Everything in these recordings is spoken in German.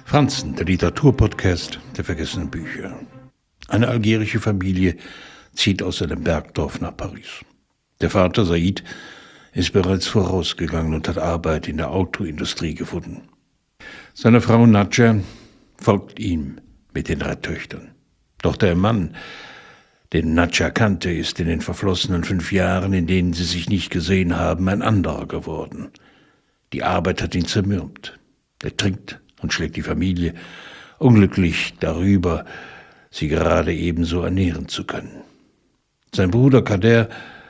Franzen, der Literaturpodcast der vergessenen Bücher. Eine algerische Familie zieht aus einem Bergdorf nach Paris. Der Vater Said ist bereits vorausgegangen und hat Arbeit in der Autoindustrie gefunden. Seine Frau Nadja folgt ihm mit den 3 Töchtern. Doch der Mann, den Nadja kannte, ist in den verflossenen 5 Jahren, in denen sie sich nicht gesehen haben, ein anderer geworden. Die Arbeit hat ihn zermürbt. Er trinkt und schlägt die Familie, unglücklich darüber, sie gerade ebenso ernähren zu können. Sein Bruder Kader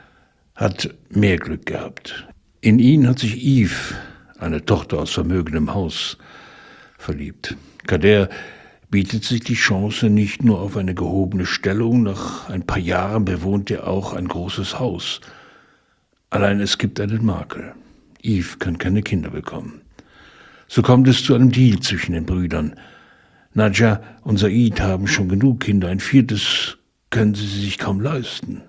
hat mehr Glück gehabt. In ihn hat sich Yves, eine Tochter aus vermögendem Haus, verliebt. Kader bietet sich die Chance nicht nur auf eine gehobene Stellung, nach ein paar Jahren bewohnt er auch ein großes Haus. Allein es gibt einen Makel. Yves kann keine Kinder bekommen. So kommt es zu einem Deal zwischen den Brüdern. Nadja und Said haben schon genug Kinder, ein 4. können sie sich kaum leisten.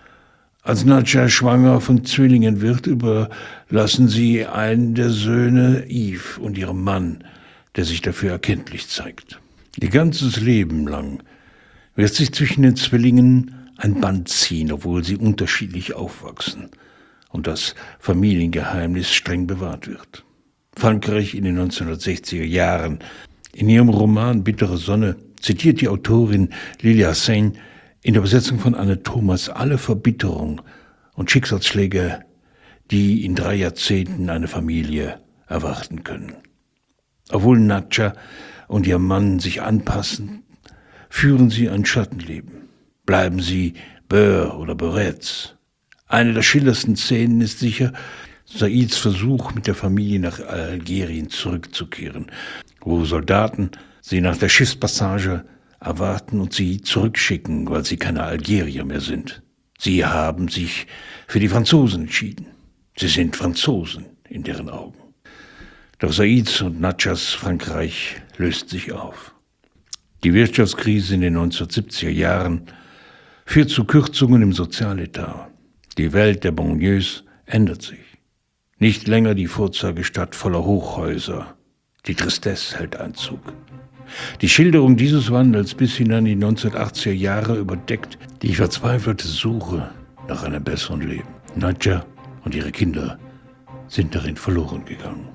Als Nadja schwanger von Zwillingen wird, überlassen sie einen der Söhne Yves und ihrem Mann, der sich dafür erkenntlich zeigt. Ihr ganzes Leben lang wird sich zwischen den Zwillingen ein Band ziehen, obwohl sie unterschiedlich aufwachsen und das Familiengeheimnis streng bewahrt wird. Frankreich in den 1960er Jahren. In ihrem Roman Bittere Sonne zitiert die Autorin Lilia Sane in der Übersetzung von Anne Thomas alle Verbitterung und Schicksalsschläge, die in 3 Jahrzehnten eine Familie erwarten können. Obwohl Nadja und ihr Mann sich anpassen, führen sie ein Schattenleben. Bleiben sie Beurre oder Beurets. Eine der schillerndsten Szenen ist sicher Saids Versuch, mit der Familie nach Algerien zurückzukehren, wo Soldaten sie nach der Schiffspassage erwarten und sie zurückschicken, weil sie keine Algerier mehr sind. Sie haben sich für die Franzosen entschieden. Sie sind Franzosen in deren Augen. Doch Saids und Nadjas Frankreich löst sich auf. Die Wirtschaftskrise in den 1970er Jahren führt zu Kürzungen im Sozialetat. Die Welt der Banlieues ändert sich. Nicht länger die Vorzeigestadt voller Hochhäuser. Die Tristesse hält Einzug. Die Schilderung dieses Wandels bis hinein in die 1980er Jahre überdeckt die verzweifelte Suche nach einem besseren Leben. Nadja und ihre Kinder sind darin verloren gegangen.